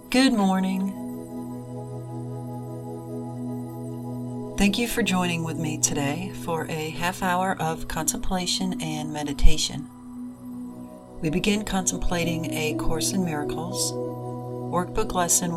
Good morning. Thank you for joining with me today for a half hour of contemplation and meditation. We begin contemplating A Course in Miracles, Workbook Lesson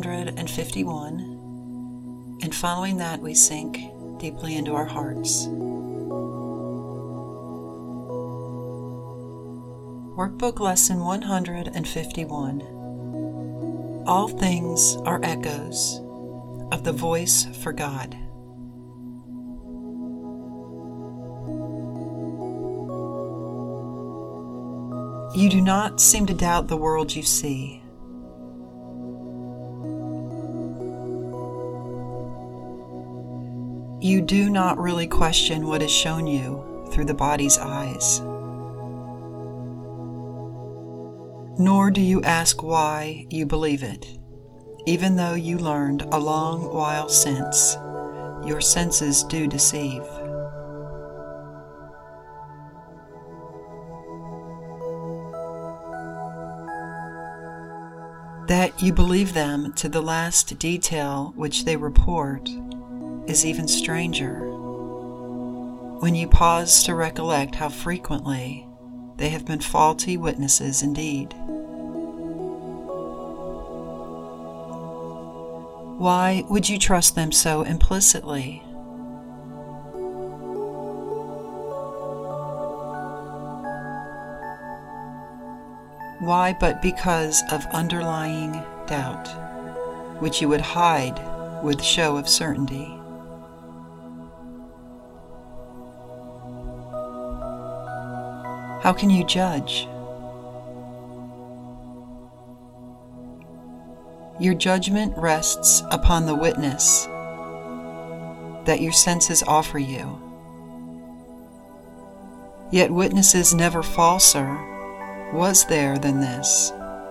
151, and following that we sink deeply into our hearts. Workbook Lesson 151. All things are echoes of the voice for God. You do not seem to doubt the world you see. You do not really question what is shown you through the body's eyes. Nor do you ask why you believe it, even though you learned a long while since your senses do deceive. That you believe them to the last detail which they report is even stranger, when you pause to recollect how frequently they have been faulty witnesses indeed. Why would you trust them so implicitly? Why but because of underlying doubt, which you would hide with show of certainty? How can you judge? Your judgment rests upon the witness that your senses offer you. Yet witnesses never falser was there than this.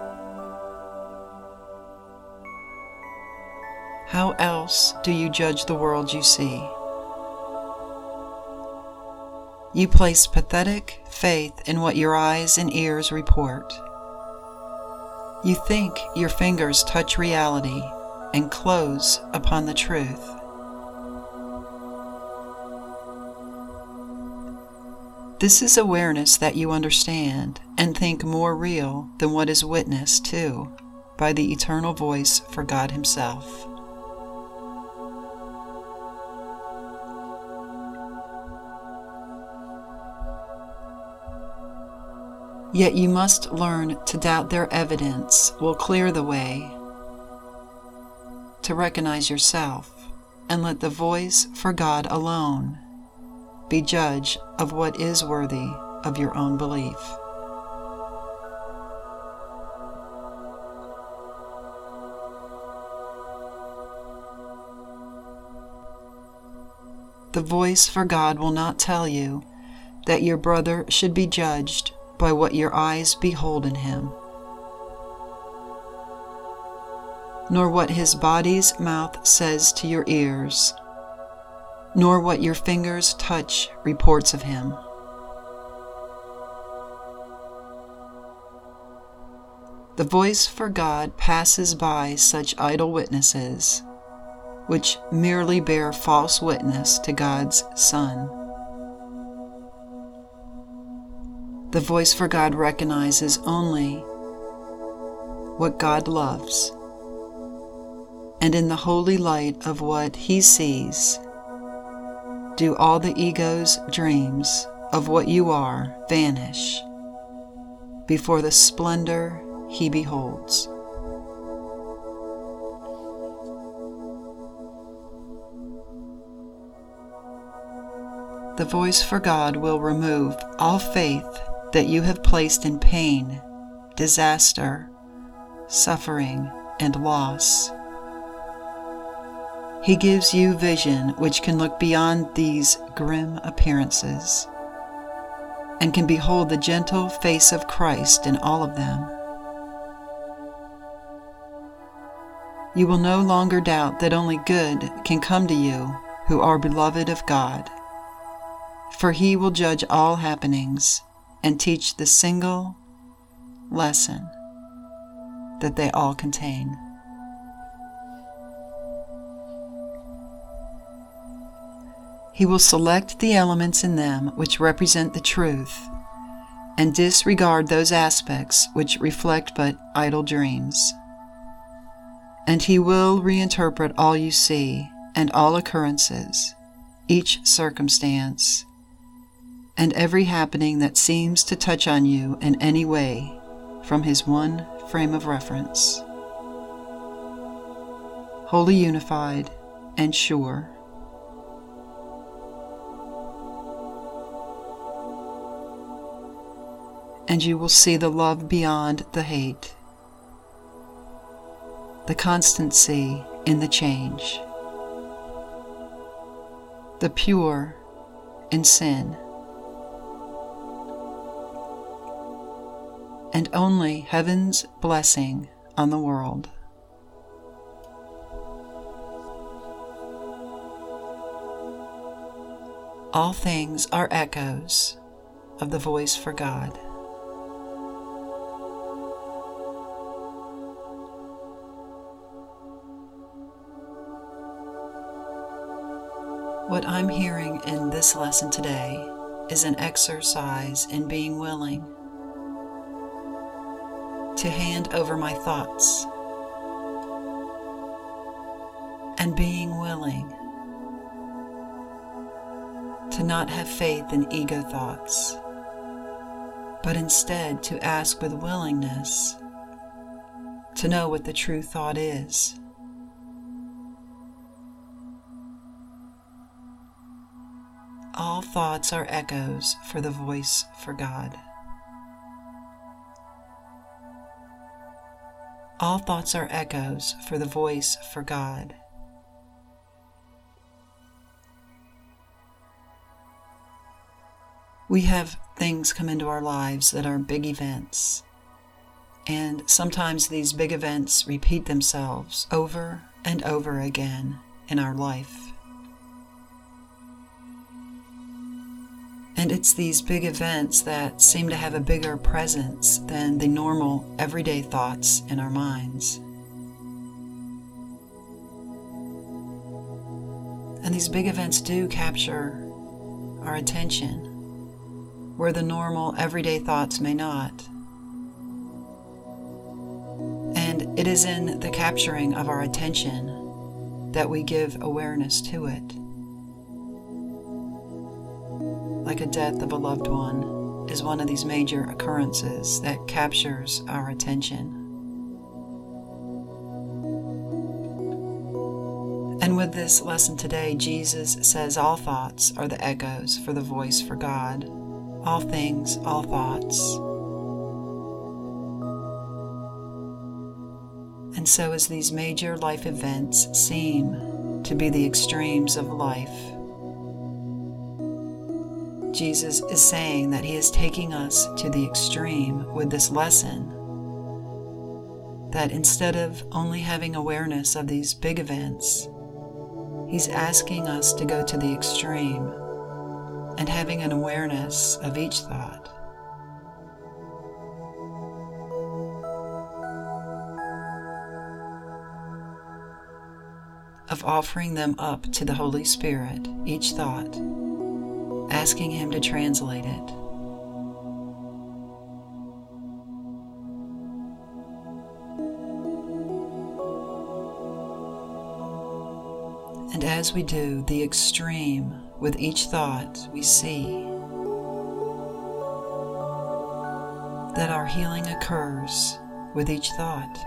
How else do you judge the world you see? You place pathetic faith in what your eyes and ears report. You think your fingers touch reality and close upon the truth. This is awareness that you understand and think more real than what is witnessed to by the eternal voice for God Himself. Yet you must learn to doubt their evidence will clear the way to recognize yourself and let the voice for God alone be judge of what is worthy of your own belief. The voice for God will not tell you that your brother should be judged by what your eyes behold in him, nor what his body's mouth says to your ears, nor what your fingers touch reports of him. The voice for God passes by such idle witnesses, which merely bear false witness to God's Son. The voice for God recognizes only what God loves, and in the holy light of what He sees, do all the ego's dreams of what you are vanish before the splendor He beholds. The voice for God will remove all faith that you have placed in pain, disaster, suffering, and loss. He gives you vision which can look beyond these grim appearances and can behold the gentle face of Christ in all of them. You will no longer doubt that only good can come to you who are beloved of God, for He will judge all happenings and teach the single lesson that they all contain. He will select the elements in them which represent the truth and disregard those aspects which reflect but idle dreams. And He will reinterpret all you see and all occurrences, each circumstance, and every happening that seems to touch on you in any way from His one frame of reference, wholly unified and sure. And you will see the love beyond the hate, the constancy in the change, the pure in sin, and only heaven's blessing on the world. All things are echoes of the voice for God. What I'm hearing in this lesson today is an exercise in being willing to hand over my thoughts and being willing to not have faith in ego thoughts, but instead to ask with willingness to know what the true thought is. All thoughts are echoes for the voice for God. All thoughts are echoes for the voice for God. We have things come into our lives that are big events, and sometimes these big events repeat themselves over and over again in our life. And it's these big events that seem to have a bigger presence than the normal, everyday thoughts in our minds. And these big events do capture our attention, where the normal, everyday thoughts may not. And it is in the capturing of our attention that we give awareness to it. Like a death of a loved one is one of these major occurrences that captures our attention. And with this lesson today, Jesus says all thoughts are the echoes for the voice for God. All things, all thoughts. And so as these major life events seem to be the extremes of life, Jesus is saying that He is taking us to the extreme with this lesson, that instead of only having awareness of these big events, He's asking us to go to the extreme and having an awareness of each thought. Of offering them up to the Holy Spirit, each thought, asking Him to translate it. And as we do the extreme with each thought, we see that our healing occurs with each thought.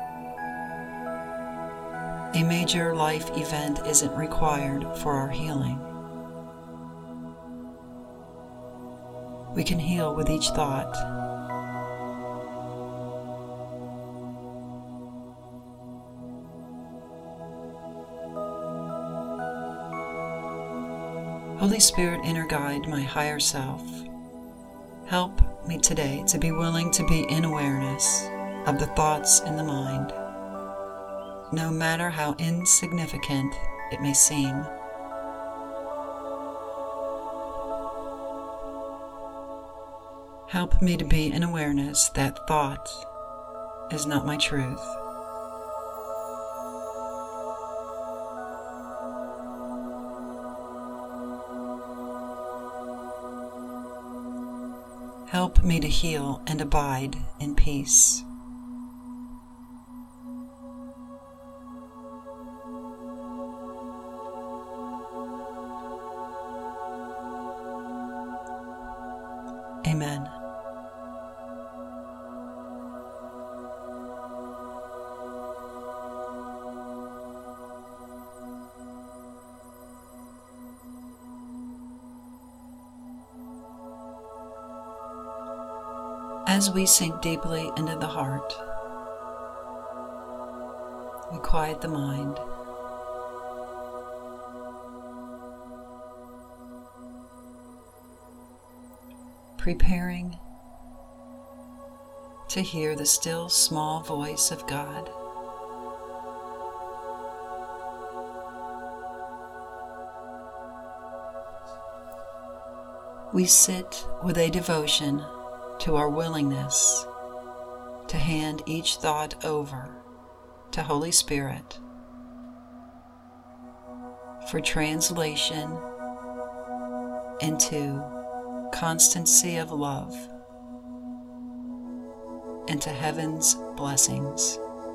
A major life event isn't required for our healing. We can heal with each thought. Holy Spirit, inner guide, my higher self, help me today to be willing to be in awareness of the thoughts in the mind, no matter how insignificant it may seem. Help me to be in awareness that thought is not my truth. Help me to heal and abide in peace. Amen. As we sink deeply into the heart, we quiet the mind. Preparing to hear the still small voice of God. We sit with a devotion to our willingness to hand each thought over to Holy Spirit for translation into constancy of love and to heaven's blessings.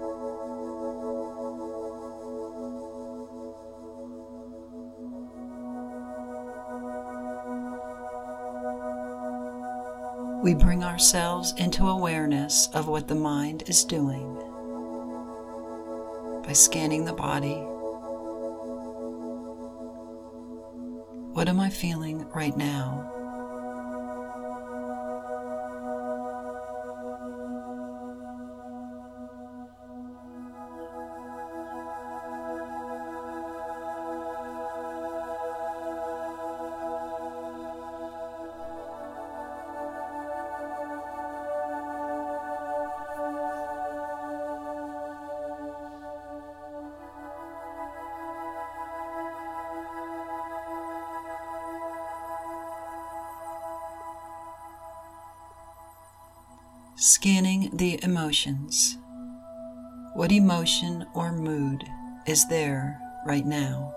We bring ourselves into awareness of what the mind is doing by scanning the body. What am I feeling right now? Scanning the emotions. What emotion or mood is there right now?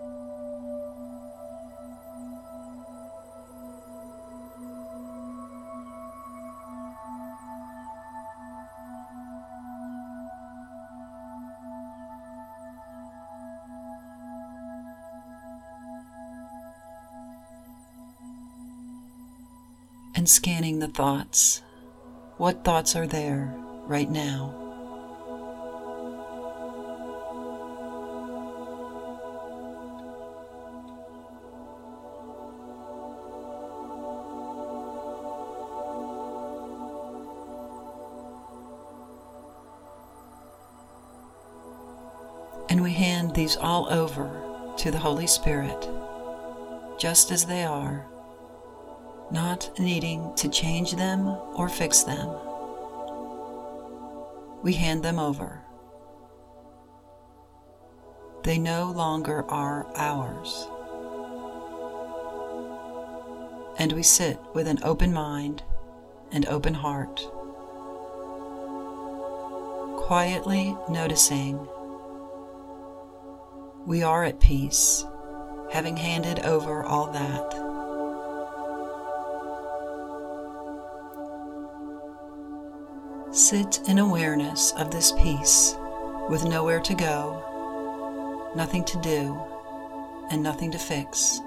And scanning the thoughts. What thoughts are there right now? And we hand these all over to the Holy Spirit, just as they are, not needing to change them or fix them. We hand them over. They no longer are ours. And we sit with an open mind and open heart, quietly noticing we are at peace, having handed over all that. Sit in awareness of this peace, with nowhere to go, nothing to do, and nothing to fix.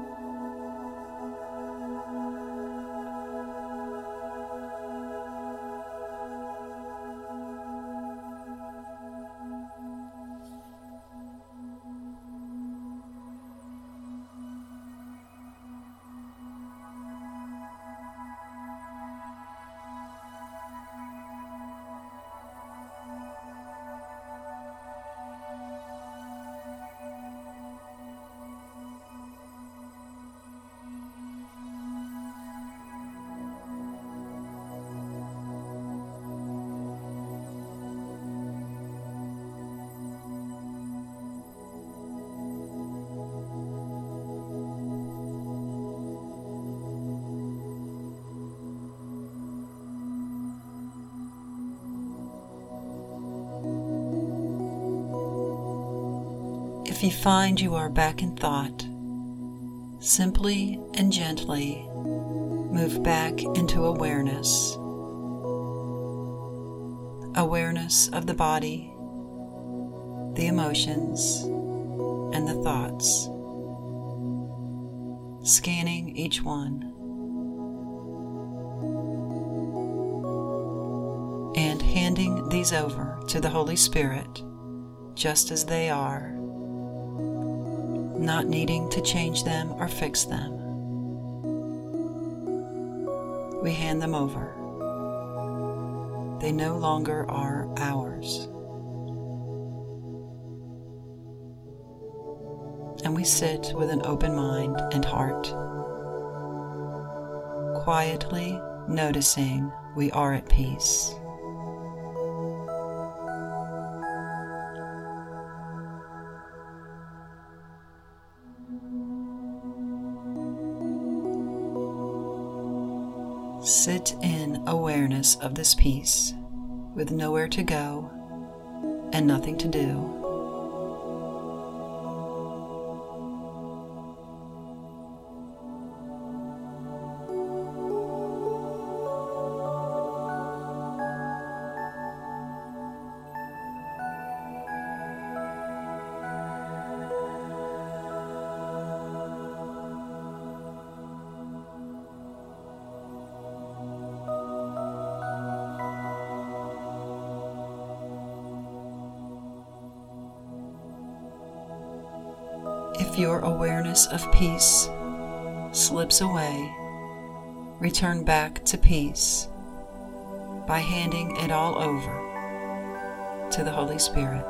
If you find you are back in thought, simply and gently Move back into awareness. Awareness of the body, the emotions, and the thoughts. Scanning each one. And handing these over to the Holy Spirit just as they are, not needing to change them or fix them. We hand them over. They no longer are ours. And we sit with an open mind and heart, quietly noticing we are at peace. Sit in awareness of this peace, with nowhere to go and nothing to do. If your awareness of peace slips away, return back to peace by handing it all over to the Holy Spirit.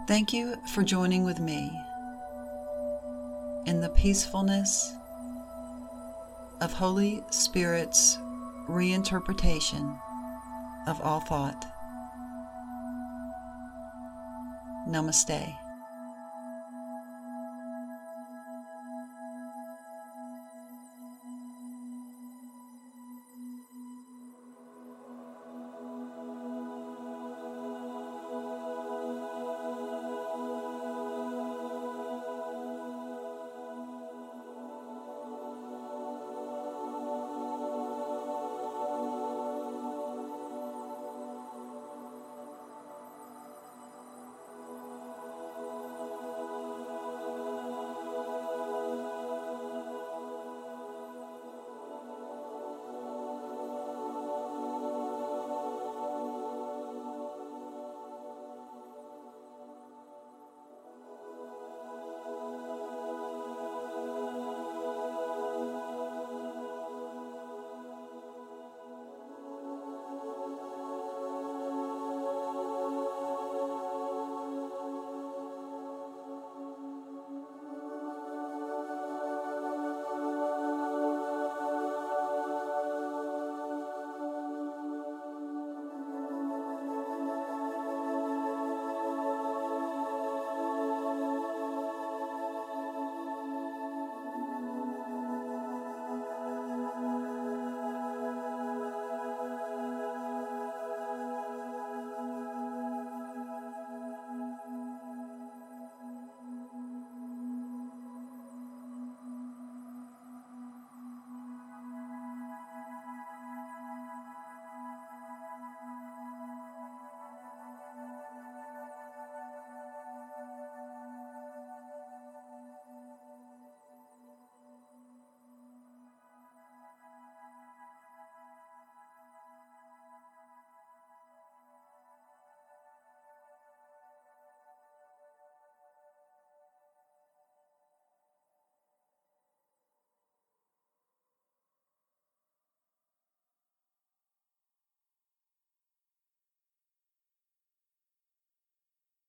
Thank you for joining with me in the peacefulness of Holy Spirit's reinterpretation of all thought. Namaste.